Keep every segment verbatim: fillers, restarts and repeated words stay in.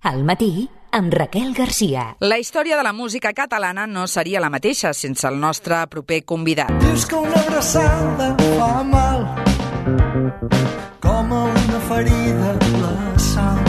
Al matí, amb Raquel Garcia. La història de la música catalana no seria la mateixa sense el nostre proper convidat. Dius que una abraçada fa mal, com a una ferida la sal,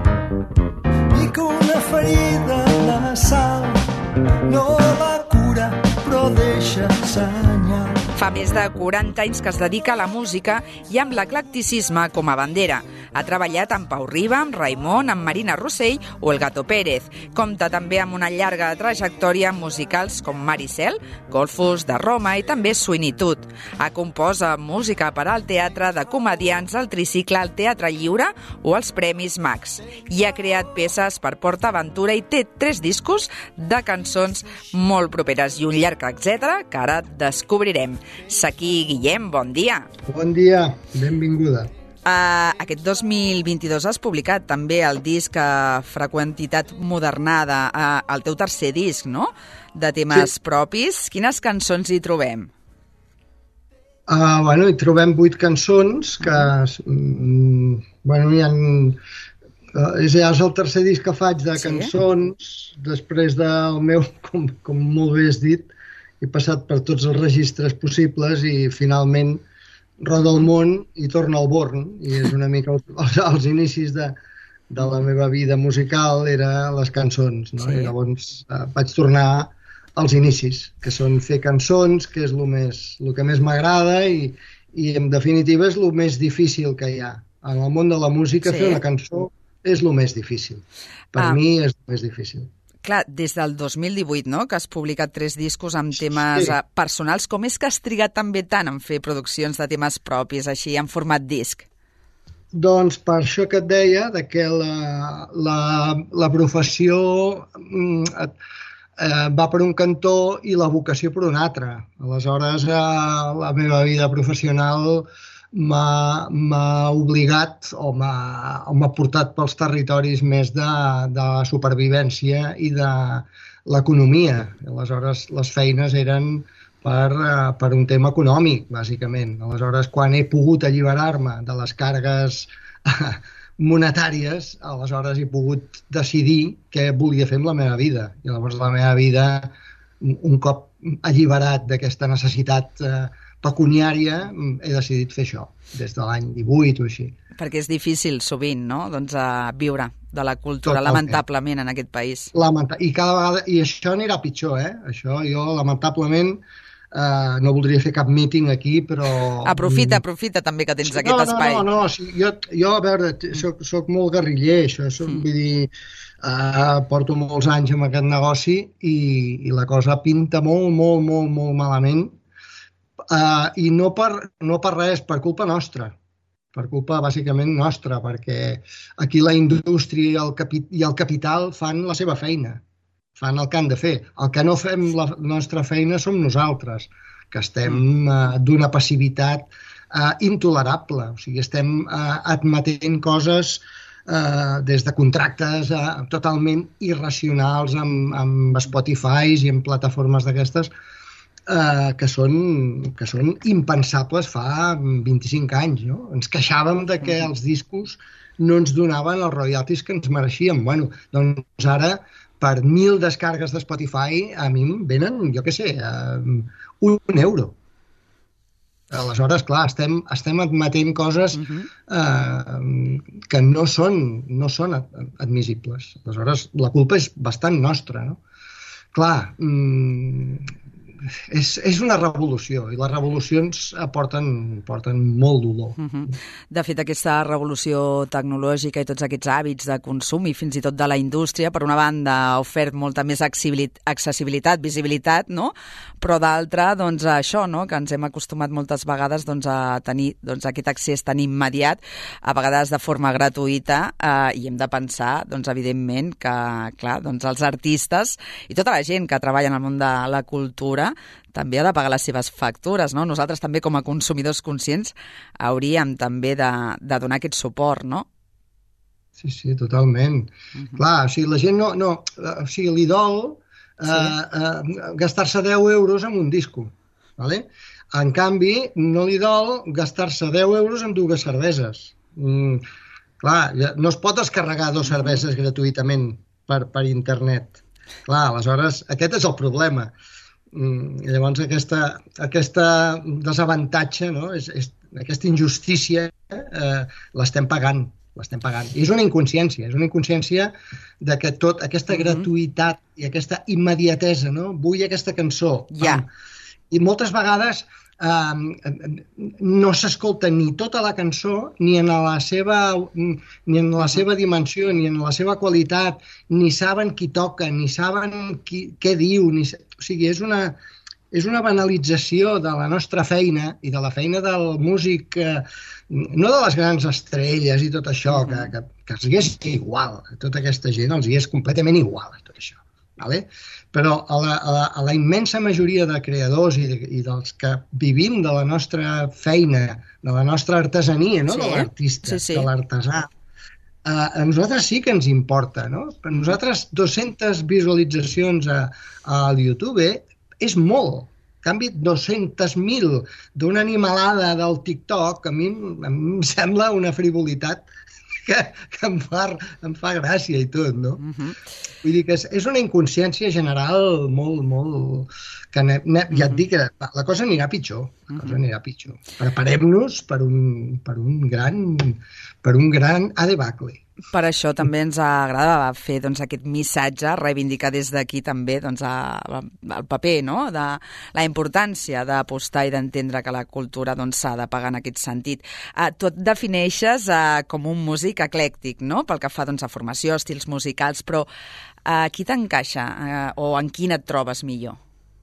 i que una ferida la sal no la cura, però deixa senyal. Fa més de quaranta anys que es dedica a la música i amb l'eclecticisme com a bandera. Ha treballat amb Pau Riba, amb Raimon, amb Marina Rossell o el Gato Pérez. Compta també amb una llarga trajectòria en musicals com Maricel, Golfos de Roma i també Suinitud. Ha compost música per al teatre de comediants, el tricicle, el Teatre Lliure o els Premis Max. I ha creat peces per PortAventura i té tres discos de cançons molt properes i un llarg etcètera que ara descobrirem. Saqui Guillem, bon dia. Bon dia, benvinguda. Uh, aquest dos mil vint-i-dos has publicat també el disc uh, Freqüentitat Modernada, uh, el teu tercer disc, no?, de temes sí. propis. Quines cançons hi trobem? Uh, bueno, hi trobem vuit cançons que, mm, bueno, hi ha... Uh, és, ja és el tercer disc que faig de cançons, sí? Després del meu, com, com molt bé has dit, he passat per tots els registres possibles i finalment roda el món i torna al Born, i és una mica els, els, els inicis de, de la meva vida musical, eren les cançons, no? Sí. I llavors eh, vaig tornar als inicis, que són fer cançons, que és el, més, el que més m'agrada i, i en definitiva és el més difícil que hi ha. En el món de la música, sí. Fer una cançó és el més difícil. Per ah. mi és el més difícil. Clar, des del dos mil divuit, no?, que has publicat tres discos amb temes sí. personals. Com és que has trigat també tant en fer produccions de temes propis, així, en format disc? Doncs per això que et deia, de que la, la, la professió eh, eh, va per un cantó i la vocació per un altre. Aleshores, eh, la meva vida professional m'ha obligat o m'ha portat pels territoris més de, de la supervivència i de l'economia. Aleshores, les feines eren per, per un tema econòmic, bàsicament. Aleshores, quan he pogut alliberar-me de les cargues monetàries, aleshores he pogut decidir què volia fer amb la meva vida. I llavors la meva vida, un cop alliberat d'aquesta necessitat eh, pecuniària, he decidit fer això, des de l'any divuit o així. Perquè és difícil, sovint, no?, doncs, a viure de la cultura, tot lamentablement, en aquest país. Lamenta I cada vegada, i això anirà pitjor, eh? Això jo, lamentablement, eh, no voldria fer cap míting aquí, però... Aprofita, aprofita també que tens no, aquest no, espai. No, no, no, sí, jo, jo, a veure, soc, soc molt guerriller, això, soc, mm. vull dir, eh, porto molts anys amb aquest negoci i, i la cosa pinta molt, molt, molt, molt malament. Uh, I no per, no per res, per culpa nostra, per culpa bàsicament nostra, perquè aquí la indústria i el, capi, i el capital fan la seva feina, fan el que han de fer. El que no fem la nostra feina som nosaltres, que estem uh, d'una passivitat uh, intolerable, o sigui, estem uh, admetent coses uh, des de contractes uh, totalment irracionals amb, amb Spotify i amb plataformes d'aquestes, Uh, que, són, que són impensables fa vint-i-cinc anys. No? Ens queixàvem de que els discos no ens donaven els royalties que ens mereixíem. Bueno, doncs ara, per mil descargues de Spotify, a mi em venen, jo què sé, uh, un euro. Aleshores, clar, estem, estem admetent coses uh, que no són, no són admissibles. Aleshores, la culpa és bastant nostra. No? Clar, mm, És, és una revolució i les revolucions porten, porten molt dolor. Uh-huh. De fet, aquesta revolució tecnològica i tots aquests hàbits de consum i fins i tot de la indústria, per una banda, ha ofert molta més accessibilitat, visibilitat, no? Però d'altra, doncs, això, no? Que ens hem acostumat moltes vegades doncs, a tenir doncs, aquest accés tan immediat, a vegades de forma gratuïta, eh, i hem de pensar, doncs, evidentment, que clar, doncs, els artistes i tota la gent que treballa en el món de la cultura també ha de pagar les seves factures, no? Nosaltres també com a consumidors conscients hauríem també de, de donar aquest suport, no? Sí, sí, totalment. Uh-huh. Clar, o sigui, la gent no... no o sigui, li dol eh, sí. eh, gastar-se deu euros en un disco, ¿vale? En canvi, no li dol gastar-se deu euros en dues cerveses. Mm, Clar, no es pot descarregar dos cerveses gratuïtament per, per internet. Clar, aleshores, aquest és el problema. Mm, llavors, aquesta, aquesta desavantatge, no? és, és, aquesta injustícia eh, l'estem pagant. L'estem pagant. I és una inconsciència, és una inconsciència de que tot, aquesta gratuïtat i aquesta immediatesa, no? Vull aquesta cançó. Ja. I moltes vegades eh, no s'escolta ni tota la cançó, ni en la seva, ni en la seva dimensió, ni en la seva qualitat, ni saben qui toca, ni saben qui, què diu, ni, o sigui, és una... és una banalització de la nostra feina i de la feina del músic, eh, no de les grans estrelles i tot això, que, que, que els hi és igual, a tota aquesta gent els hi és completament igual a tot això. Vale? Però a la, a, la, a la immensa majoria de creadors i, de, i dels que vivim de la nostra feina, de la nostra artesania, no? Sí, de l'artista, sí, sí. de l'artesà, Uh, a nosaltres sí que ens importa, no? Per nosaltres dues-centes visualitzacions a, a YouTube és molt. En canvi, dos-centes mil d'una animalada del TikTok, a mi, a mi em sembla una frivolitat que, que em, fa, em fa gràcia i tot, no? Uh-huh. Vull dir que és, és una inconsciència general molt, molt... que ne, ne, ja et dic que la cosa anirà pitjor, la cosa anirà pitjor. Preparem-nos per un, per un gran, per un gran adebacle. Per això també ens agrada fer doncs, aquest missatge, reivindicar des d'aquí també doncs, a, a, el paper, no? De la importància d'apostar i d'entendre que la cultura s'ha doncs, de pagar en aquest sentit. Uh, tu et defineixes uh, com un músic eclèctic, no? Pel que fa doncs, a formació, estils musicals, però uh, qui t'encaixa uh, o en quin et trobes millor?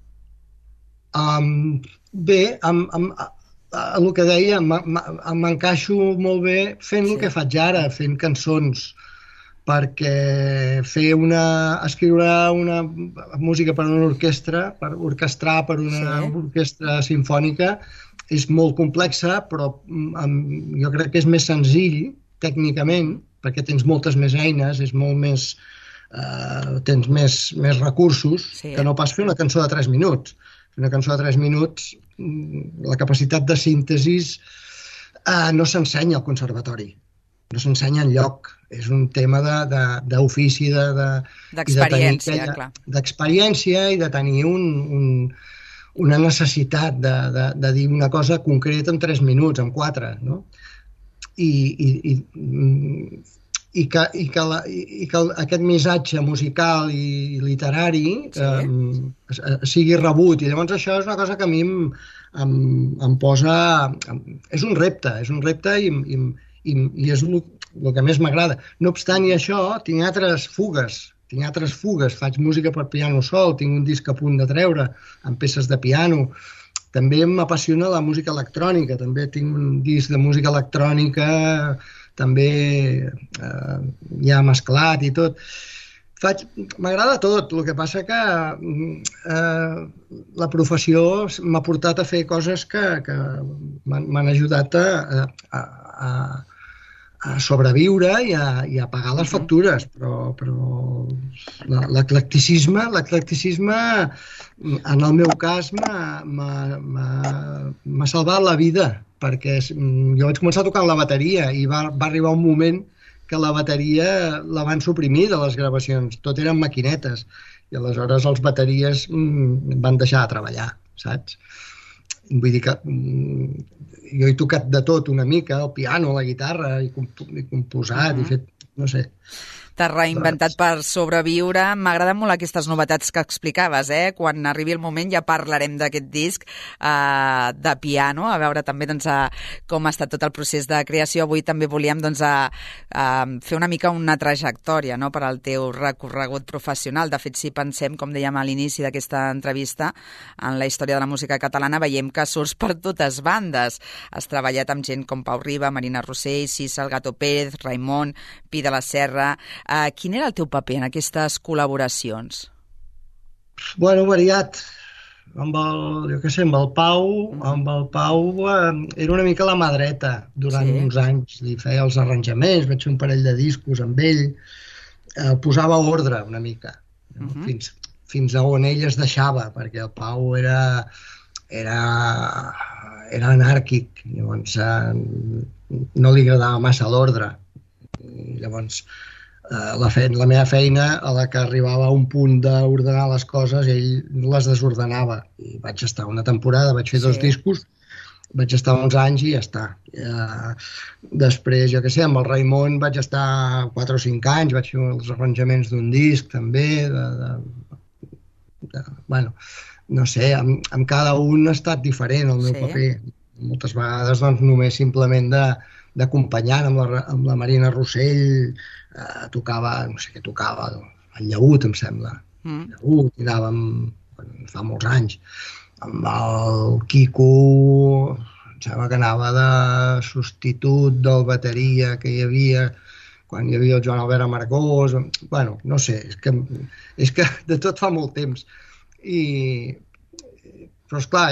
Um, bé, amb... amb el que deia, m'encaixo molt bé fent sí. el que faig ara, fent cançons, perquè fer una, escriure una música per a una orquestra, per orquestrar per una sí. orquestra simfònica, és molt complexa, però jo crec que és més senzill, tècnicament, perquè tens moltes més eines, és molt més, uh, tens més, més recursos, sí. que no pas fer una cançó de tres minuts. Una cançó de tres minuts, la capacitat de síntesi eh, no s'ensenya al conservatori, no s'ensenya enlloc. És un tema d'ofici, de, de, de, d'experiència, de clar. D'experiència i de tenir un, un, una necessitat de, de, de dir una cosa concreta en tres minuts, en quatre, no? I, i, i I que, i que, la, i que aquest missatge musical i literari sí. eh, sigui rebut. I llavors això és una cosa que a mi em, em, em posa... Em, és un repte, és un repte i, i, i, i és el, el que més m'agrada. No obstant i això, tinc altres fugues, tinc altres fugues, faig música per piano sol, tinc un disc a punt de treure amb peces de piano. També m'apassiona la música electrònica, també tinc un disc de música electrònica... també eh, ja mesclat i tot. M'agrada tot, el que passa que eh, la professió m'ha portat a fer coses que, que m'han ajudat a, a, a, a sobreviure i a, i a pagar les factures, però, però l'eclecticisme, l'eclecticisme en el meu cas m'ha salvat la vida, perquè jo vaig començar tocant la bateria i va, va arribar un moment que la bateria la van suprimir de les gravacions, tot eren maquinetes, i aleshores els bateries van deixar de treballar, saps? Vull dir que jo he tocat de tot una mica, el piano, la guitarra, he composat, uh-huh. he fet, no sé... T'has reinventat per sobreviure. M'agraden molt aquestes novetats que explicaves, eh? Quan arribi el moment ja parlarem d'aquest disc eh, de piano, a veure també doncs, a, com ha estat tot el procés de creació. Avui també volíem doncs, a, a fer una mica una trajectòria, no?, per al teu recorregut professional. De fet, si pensem, com dèiem a l'inici d'aquesta entrevista, en la història de la música catalana veiem que surts per totes bandes. Has treballat amb gent com Pau Riba, Marina Rossell, Sisa, el Gato Pérez, Raimon, Pi de la Serra... Uh, quin era el teu paper en aquestes col·laboracions? Bueno, variat. Amb el, jo què sé, amb el Pau, amb el Pau eh, era una mica la mà dreta durant sí. uns anys. Li feia els arranjaments, vaig fer un parell de discos amb ell, eh, posava ordre una mica, no? uh-huh. fins, fins a on ell es deixava, perquè el Pau era, era, era anàrquic, llavors eh, no li agradava massa l'ordre. I llavors, eh, la, fe, la meva feina, a la que arribava a un punt d'ordenar les coses, ell les desordenava. I vaig estar una temporada, vaig fer sí. dos discos, vaig estar uns anys i ja està. Eh, després, jo què sé, amb el Raimon vaig estar quatre o cinc anys, vaig fer els arranjaments d'un disc també, de, de, de, bueno, no sé, amb, amb cada un ha estat diferent el meu sí. paper. Moltes vegades doncs, només simplement d'acompanyar amb, la, amb la Marina Rossell, eh, tocava, no sé què tocava, el Llaüt, em sembla. Mm. Llaüt, i anàvem, bueno, fa molts anys, amb el Quico, em sembla que anava de substitut del bateria que hi havia quan hi havia el Joan Albert Amargós. Bueno, no sé, és que, és que de tot fa molt temps. I, però, esclar,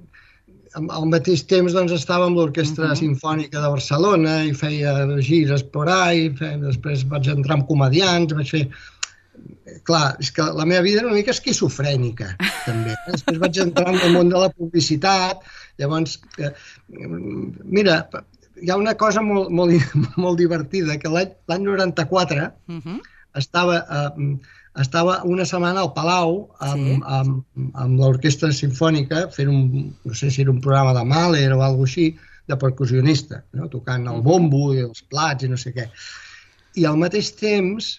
al mateix temps doncs, estava amb l'Orquestra uh-huh. Simfònica de Barcelona i feia gires por ahí, feia, després vaig entrar amb comediants, vaig fer... Clar, és que la meva vida era una mica esquizofrènica, també. Després vaig entrar en el món de la publicitat, llavors, eh, mira, hi ha una cosa molt, molt, molt divertida, que l'any noranta-quatre uh-huh. estava, eh, estava una setmana al Palau amb, sí. amb, amb l'Orquestra Simfònica fent un, no sé si era un programa de Mahler o alguna cosa així, de percussionista, no? Tocant el bombo i els plats i no sé què. I al mateix temps,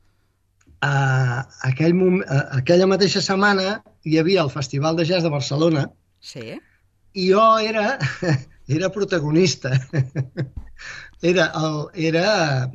Uh, aquell moment, uh, aquella mateixa setmana hi havia el Festival de Jazz de Barcelona sí. i jo era, era protagonista. Era el, era,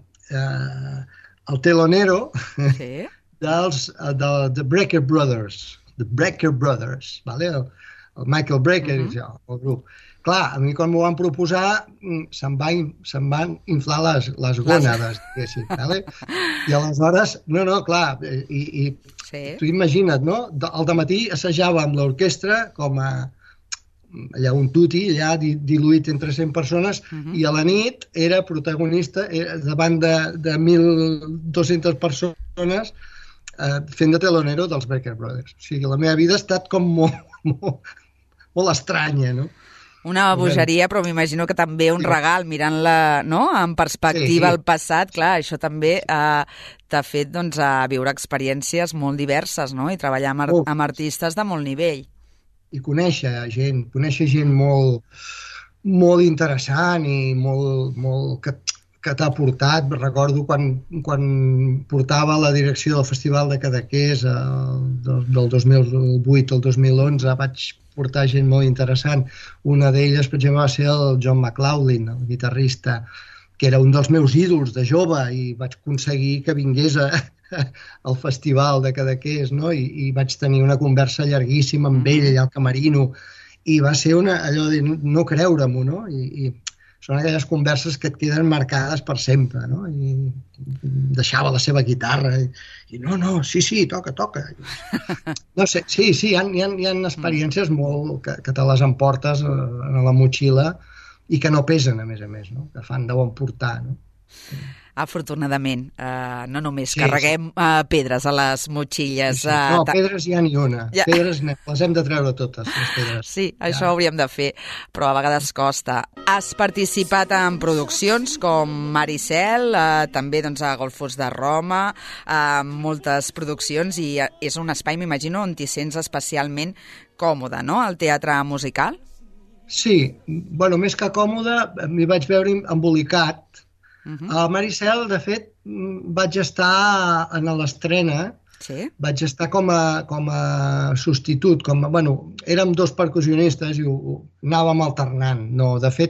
uh, el telonero sí. dels de, de Brecker Brothers. The Brecker Brothers, vale? el, el Michael Brecker uh-huh. i jo, el grup. Clar, a mi quan m'ho van proposar se'm, va, se'm van inflar les, les gònades, diguéssim, vale? I aleshores, no, no, clar, i, i sí. tu imagina't, no? Al dematí assajava amb l'orquestra com a allà un tuti, allà diluït entre cent persones, uh-huh. i a la nit era protagonista era davant de, de mil dues-centes persones eh, fent de telonero dels Brecker Brothers. O sigui, la meva vida ha estat com molt, molt, molt estranya, no? Una bogeria, però m'imagino que també un regal, mirant-la no? en perspectiva sí, sí. al passat, clar, això també eh, t'ha fet doncs, a viure experiències molt diverses, no? I treballar amb, ar oh. amb artistes de molt nivell. I conèixer gent, conèixer gent molt, molt interessant i molt, molt que, que t'ha portat. Recordo quan, quan portava la direcció del Festival de Cadaqués eh, del, del dos mil vuit al dos mil onze, vaig portar gent molt interessant. Una d'elles, per exemple, va ser el John McLaughlin, el guitarrista, que era un dels meus ídols de jove i vaig aconseguir que vingués a, al festival de Cadaqués, no? I, i vaig tenir una conversa llarguíssima amb ell allà al camerino i va ser una, allò de no, no creure-m'ho, no? I, i són aquelles converses que et queden marcades per sempre, no? I deixava la seva guitarra i, i no, no, sí, sí, toca, toca. No sé, sí, sí, hi ha, hi ha, hi ha experiències molt que, que te les emportes a la motxilla i que no pesen, a més a més, no? Que fan de bon portar, no? Afortunadament, uh, no només sí, carreguem sí. Uh, pedres a les motxilles. Sí, sí. No, uh, pedres hi ha ni una. Ja. Pedres les hem de treure totes, les pedres. Sí, això ja. Ho hauríem de fer, però a vegades costa. Has participat en produccions com Maricel, uh, també doncs, a Golfos de Roma, uh, moltes produccions, i és un espai, m'imagino, on t'hi sents especialment còmode, no?, el teatre musical? Sí, bueno, més que còmode, m'hi vaig veure embolicat. Uh-huh. A Maricel, de fet, vaig estar en l'estrena, sí? Vaig estar com a, com a substitut, com a, bueno, érem dos percussionistes i ho, ho anàvem alternant. No, de fet,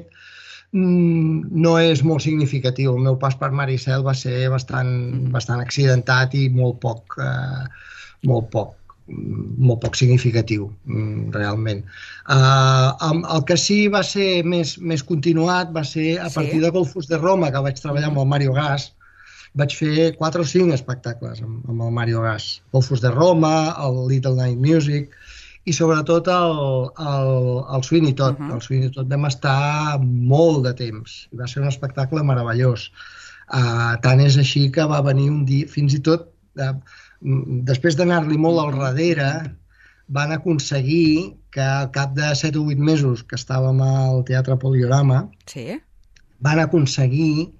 no és molt significatiu. El meu pas per Maricel va ser bastant, uh-huh. bastant accidentat i molt poc, eh, molt poc. molt poc significatiu, realment. Uh, el que sí va ser més, més continuat va ser a partir sí? de Golfos de Roma, que vaig treballar amb el Mario Gas. Vaig fer quatre o cinc espectacles amb, amb el Mario Gas. Golfos de Roma, el Little Night Music i sobretot el, el, el Sweeney Todd. Uh-huh. El Sweeney Todd vam estar molt de temps. Va ser un espectacle meravellós. Uh, tant és així que va venir un dia, fins i tot... Uh, després d'anar-li molt al darrere, van aconseguir que al cap de set o vuit mesos que estàvem al Teatre Poliorama, sí? Van aconseguir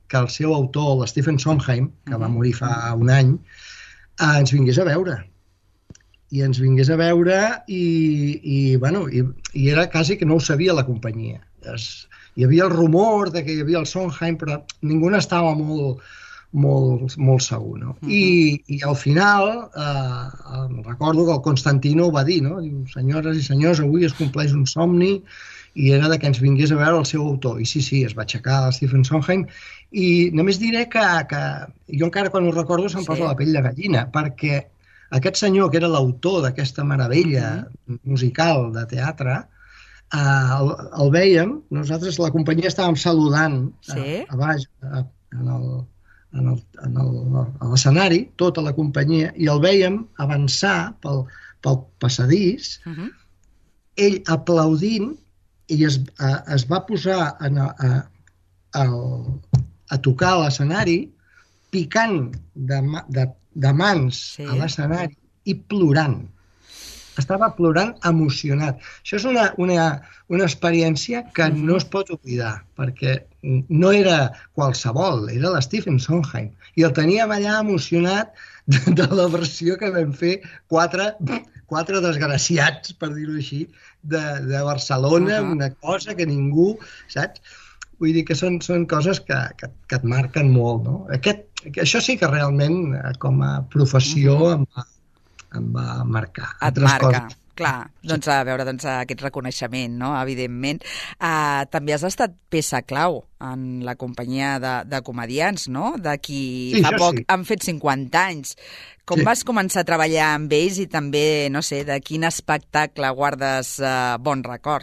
que el seu autor, el Stephen Sondheim, que va morir fa un any, eh, ens vingués a veure. I ens vingués a veure i, i, bueno, i, i era quasi que no ho sabia la companyia. Es, hi havia el rumor de que hi havia el Sondheim, però ningú n'estava molt, molt, molt segur, no? Uh-huh. I, i al final, eh, recordo que el Constantino ho va dir, no? Diu, senyores i senyors, avui es compleix un somni, i era de que ens vingués a veure el seu autor. I sí, sí, es va aixecar el Stephen Sondheim, i només diré que, que jo encara quan ho recordo se'm posa sí. la pell de gallina, perquè aquest senyor, que era l'autor d'aquesta meravella uh-huh. musical de teatre, eh, el, el veiem, nosaltres, la companyia, estàvem saludant sí. a, a baix, a, en el, en el, en el, a l'escenari, tota la companyia, i el veiem avançar pel, pel passadís, uh-huh. ell aplaudint, i es, a, es va posar en a, a, a, a tocar a l'escenari, picant de, de, de mans sí. a l'escenari i plorant. Estava plorant emocionat. Això és una, una, una experiència que uh-huh. no es pot oblidar, perquè no era qualsevol, era l'Stephen Sondheim. I el teníem allà emocionat de, de la versió que vam fer quatre, quatre desgraciats, per dir-ho així, de, de Barcelona, uh-huh. una cosa que ningú, saps? Vull dir que són, són coses que, que, que et marquen molt, no? Aquest, això sí que realment, com a professió, uh-huh. em, va, em va marcar. Et marca, coses. Clar. Doncs a veure, doncs, aquest reconeixement, no? Evidentment. Uh, també has estat peça clau en la companyia de, de comedians, no? De qui sí, fa poc sí. han fet cinquanta anys. Com sí. vas començar a treballar amb ells i també, no sé, de quin espectacle guardes uh, bon record?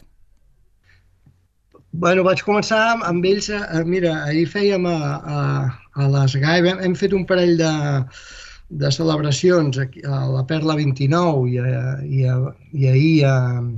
Bueno, vaig començar amb ells, a, mira, ahir fèiem a, a, a les G A E, hem, hem fet un parell de, de celebracions aquí, a la Perla vint-i-nou i, a, i, a, i ahir a,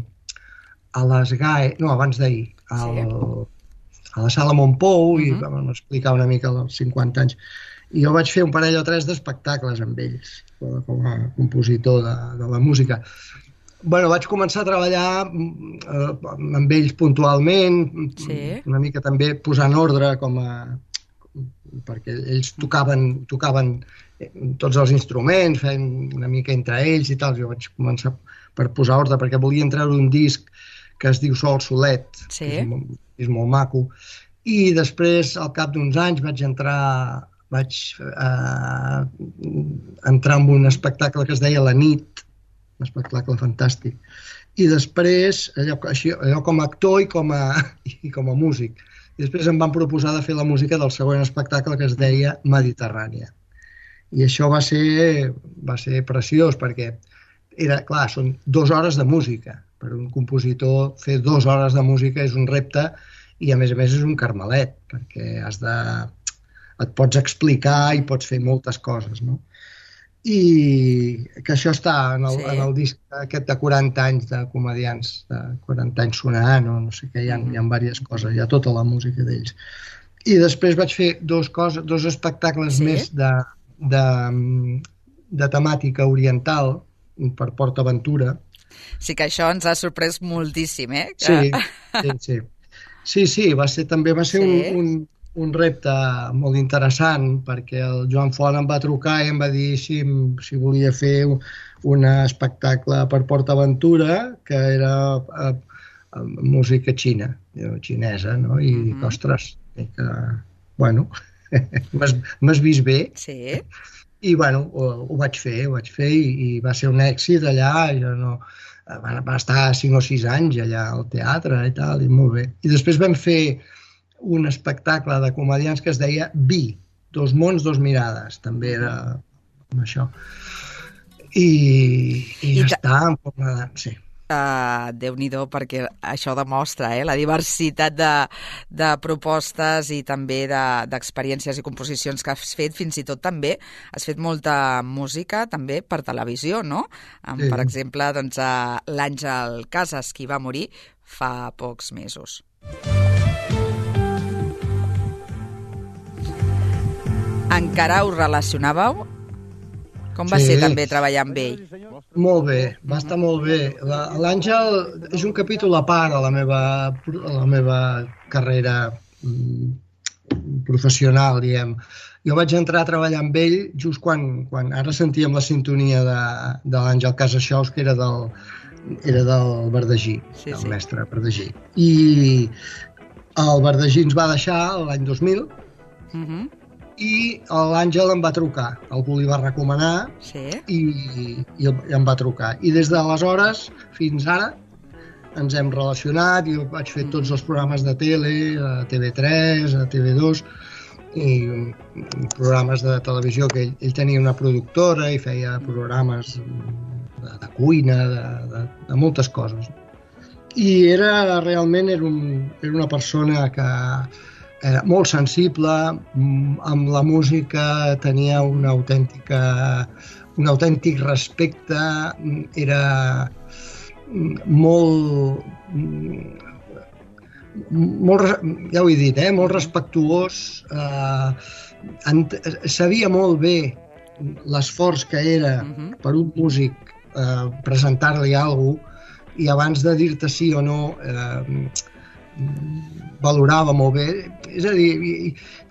a les G A E, no, abans d'ahir, sí. a la Sala Montpou, uh-huh. i vam explicar una mica els cinquanta anys. I jo vaig fer un parell o tres d'espectacles amb ells, com a compositor de, de la música. Bueno, vaig començar a treballar eh, amb ells puntualment, sí. una mica també posant ordre, com a, perquè ells tocaven, tocaven tots els instruments, feien una mica entre ells i tal. Jo vaig començar per posar ordre, perquè volien treure un disc que es diu Sol Solet, sí. que és, molt, és molt maco. I després, al cap d'uns anys, vaig entrar... vaig eh, entrar en un espectacle que es deia La Nit, un espectacle fantàstic. I després, allò, així, allò com a actor i com a, i com a músic. I després em van proposar de fer la música del següent espectacle que es deia Mediterrània. I això va ser, va ser preciós, perquè era, clar, són dues hores de música. Per un compositor, fer dues hores de música és un repte i, a més a més, és un carmelet, perquè has de... et pots explicar i pots fer moltes coses, no? I que això està en el, sí. en el disc aquest de quaranta anys de comedians, de quaranta anys sonant, o no sé què, hi ha, mm-hmm. hi ha diverses coses, hi ha tota la música d'ells. I després vaig fer dos, coses, dos espectacles sí. més de, de, de temàtica oriental per PortAventura. Sí que això ens ha sorprès moltíssim, eh? Sí, sí, sí. Sí, sí, va ser, també va ser sí. un... un un repte molt interessant, perquè el Joan Font em va trucar i em va dir si, si volia fer un espectacle per PortAventura, que era uh, uh, música xina, xinesa, no? I, mm-hmm. ostres, que, bueno, m'has vist bé. Sí. I, bueno, ho, ho vaig fer, ho vaig fer i, i va ser un èxit allà, jo no... Van, van estar cinc o sis anys allà al teatre i tal, i molt bé. I després vam fer un espectacle de comedians que es deia Vi, Dos mons, dos mirades, també era amb això. I, i, I ja ta... està. Sí. Uh, Déu-n'hi-do, perquè això demostra eh, la diversitat de, de propostes i també d'experiències de, i composicions que has fet. Fins i tot també has fet molta música també per televisió, no? Um, sí. Per exemple, doncs, uh, l'Àngel Casas, qui va morir fa pocs mesos. Encara us relacionàveu? Com va sí. ser també treballar amb ell? Molt bé, va estar molt bé. L'Àngel és un capítol a part a la meva, a la meva carrera professional, diguem. Jo vaig entrar a treballar amb ell just quan, quan ara sentíem la sintonia de, de l'Àngel Casasxous, que era del, era del Verdagí, sí, del sí. mestre Verdagí. I el Verdagí ens va deixar l'any dos mil, uh-huh. i l'Àngel em va trucar, algú li va recomanar, sí. i, i em va trucar. I des d'aleshores fins ara ens hem relacionat, jo vaig fer tots els programes de tele, a T V tres, a T V dos, i programes de televisió, que ell, ell tenia una productora i feia programes de, de cuina, de, de, de moltes coses. I era, realment, era, un, era una persona que era molt sensible, amb la música tenia una autèntica, un autèntic respecte, era molt, molt, ja ho he dit, eh, molt respectuós, eh, sabia molt bé l'esforç que era uh-huh. per un músic eh, presentar-li alguna cosa, i abans de dir-te sí o no eh, valorava molt bé. És a dir,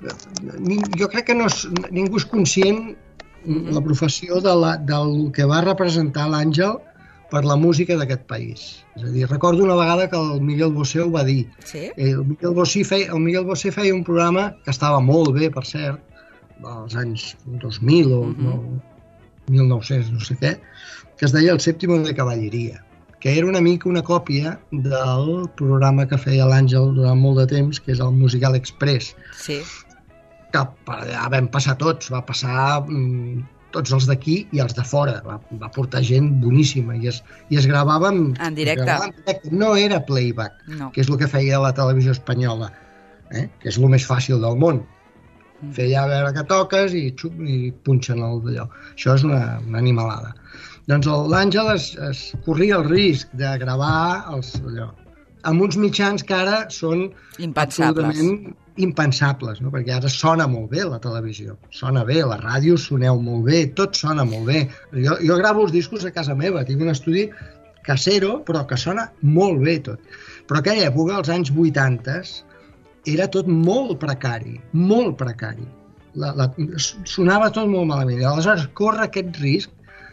jo crec que no és, ningú és conscient uh-huh. la professió de la, del que va representar l'Àngel per la música d'aquest país. És a dir, recordo una vegada que el Miguel Bosé ho va dir. Sí? El Miguel Bosé feia, el Miguel Bosé feia un programa que estava molt bé, per cert, dels anys dos mil o uh-huh. mil nou-cents, no sé què, que es deia El Séptimo de Cavalleria, que era una mica una còpia del programa que feia l'Àngel durant molt de temps, que és el Musical Express. Sí. Que per allà vam passar tots, va passar mm, tots els d'aquí i els de fora, va, va portar gent boníssima i es, i es gravava en, en directe. Gravava en directe. No era playback, no. que és el que feia la televisió espanyola, eh? que és el més fàcil del món. Mm. Feia a veure que toques i, xup, i punxen el d'allò. Això és una, una animalada. Doncs l'Àngel es, es corria el risc de gravar els, allò, amb uns mitjans que ara són impensables. absolutament impensables, no? Perquè ara sona molt bé la televisió, sona bé, la ràdio soneu molt bé, tot sona molt bé. Jo, jo gravo els discos a casa meva, tinc un estudi casero, però que sona molt bé tot. Però aquella època, als anys vuitanta, era tot molt precari, molt precari. La, la, sonava tot molt malament. I aleshores, córrer aquest risc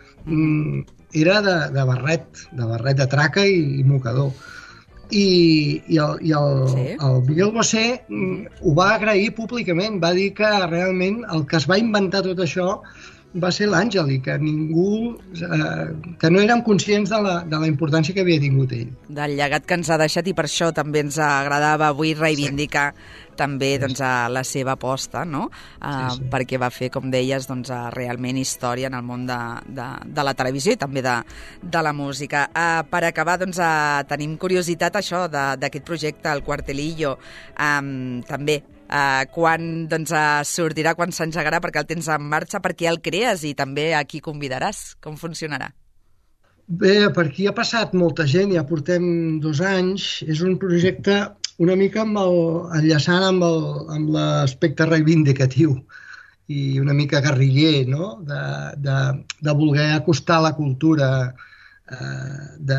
Mm, era de, de barret, de barret de traca i, i mocador. I, i, el, i el, sí? el Miguel Bosé mm, ho va agrair públicament, va dir que realment el que es va inventar tot això va ser l'Àngel i que ningú, eh, que no érem conscients de la, de la importància que havia tingut ell. Del llegat que ens ha deixat, i per això també ens agradava avui reivindicar sí. també doncs, la seva aposta, no? Uh, sí, sí. Perquè va fer, com deies, doncs, realment història en el món de, de, de la televisió i també de, de la música. Uh, per acabar, doncs, uh, tenim curiositat això d'aquest projecte, el Cuartelillo, um, també. Uh, quan doncs, uh, sortirà, quan s'engegarà, perquè el tens en marxa, per què el crees i també a qui convidaràs? Com funcionarà? Bé, per aquí ha passat molta gent, ja portem dos anys. És un projecte una mica amb el, enllaçant amb el, amb l'aspecte reivindicatiu i una mica guerriller, no? de, de, de voler acostar la cultura eh, de,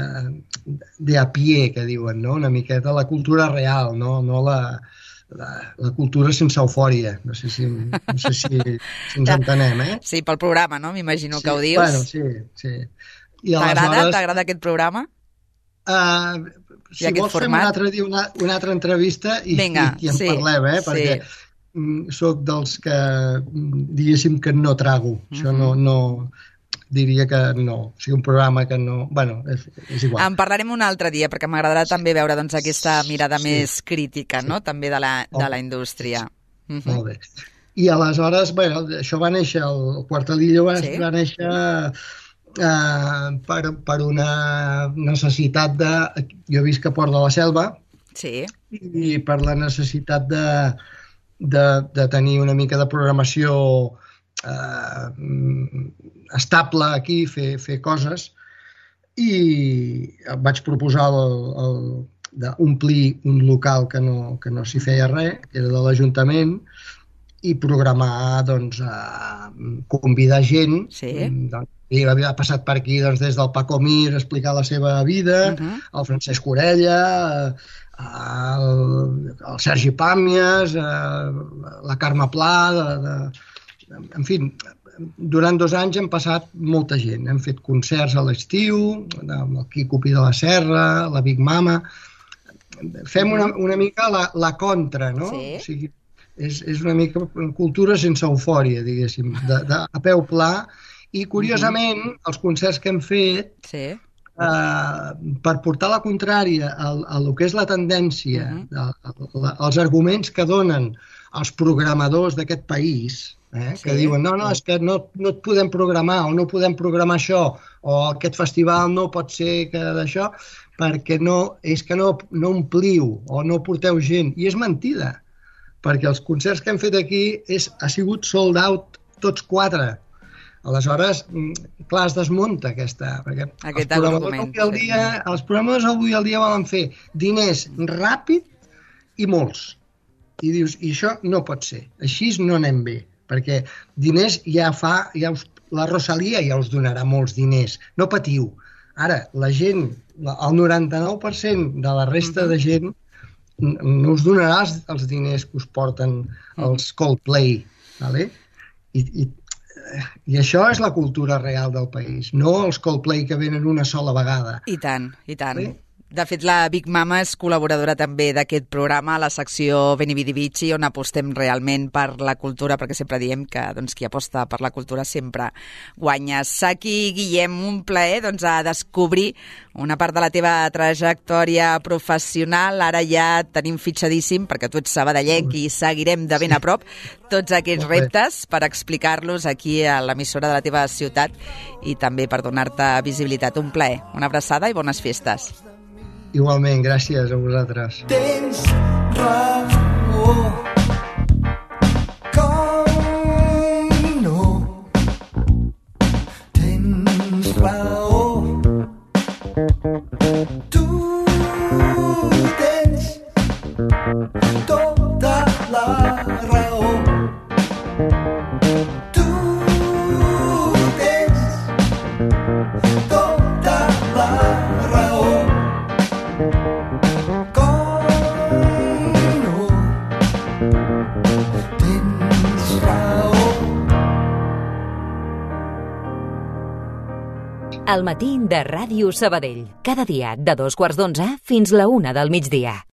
de a pie, que diuen, no? Una miqueta la cultura real, no, no la... La, la cultura sense eufòria. No sé si, no sé si, si ens entenem, eh? Sí, pel programa, no? M'imagino sí, que ho dius. Bueno, sí, sí. T'agrada? Aleshores... T'agrada aquest programa? Uh, si vols fem un altre dia una, una altra entrevista i, Vinga, i, i en sí, parlem, eh? Perquè sí. soc dels que, diguéssim, que no trago. Uh-huh. Això no... no diria que no, o sigui, un programa que no... Bueno, és, és igual. En parlarem un altre dia, perquè m'agradarà sí. també veure doncs, aquesta mirada sí. més crítica, sí. no?, també de la, de la indústria. Sí. Uh-huh. Molt bé. I aleshores, bueno, això va néixer, el Cuartelillo va, sí. va néixer eh, per, per una necessitat de... Jo visc a Port de la Selva, sí. i per la necessitat de, de, de tenir una mica de programació Uh, estable aquí, fer, fer coses, i vaig proposar d'omplir un local que no, que no s'hi feia res, que era de l'Ajuntament, i programar, doncs, eh, convidar gent. Sí. Doncs, i havia passat per aquí doncs, des del Paco Mir a explicar la seva vida, Uh-huh. el Francesc Orella, el, el Sergi Pàmies, la Carme Pla, de, de, en fi, durant dos anys hem passat molta gent. Hem fet concerts a l'estiu, amb el Quico Pi de la Serra, la Big Mama. Fem una, una mica la, la contra, no? Sí. O sigui, és, és una mica cultura sense eufòria, diguéssim, de, de, a peu pla. I, curiosament, uh-huh. els concerts que hem fet, Sí. eh, per portar la contrària a, a lo que és la tendència, Uh-huh. a, a, a, els arguments que donen els programadors d'aquest país, eh, Sí. que diuen, no, no, és que no, no et podem programar, o no podem programar això, o aquest festival no pot ser que d'això, perquè no, és que no, no ompliu, o no porteu gent. I és mentida, perquè els concerts que hem fet aquí és, ha sigut sold out tots quatre. Aleshores, clar, es desmunta aquesta... Perquè Aquest els programadors argument, avui al sí. dia, els programadors avui al dia volen fer diners ràpid i molts. I dius, i això no pot ser. Així no anem bé, perquè diners ja fa... Ja us, la Rosalia ja us donarà molts diners. No patiu. Ara, la gent, el noranta-nou per cent de la resta de gent no us donarà els, els diners que us porten els Coldplay. Vale? I, i I això és la cultura real del país, no els Coldplay que venen una sola vegada. I tant, i tant. Sí. De fet, la Big Mama és col·laboradora també d'aquest programa, a la secció Veni Vidi Vici, on apostem realment per la cultura, perquè sempre diem que doncs, qui aposta per la cultura sempre guanya. Saki, Guillem, un plaer doncs, a descobrir una part de la teva trajectòria professional. Ara ja tenim fitxadíssim, perquè tu ets sabadellenc i seguirem de ben a prop tots aquests reptes per explicar-los aquí a l'emissora de la teva ciutat i també per donar-te visibilitat. Un plaer, una abraçada i bones festes. Igualment, gràcies a vosaltres. Tens raó, com no, tens raó, tu tens tota la raó, tu tens tota la raó. El matí de Ràdio Sabadell. Cada dia de dos quarts d'onze fins la una del migdia.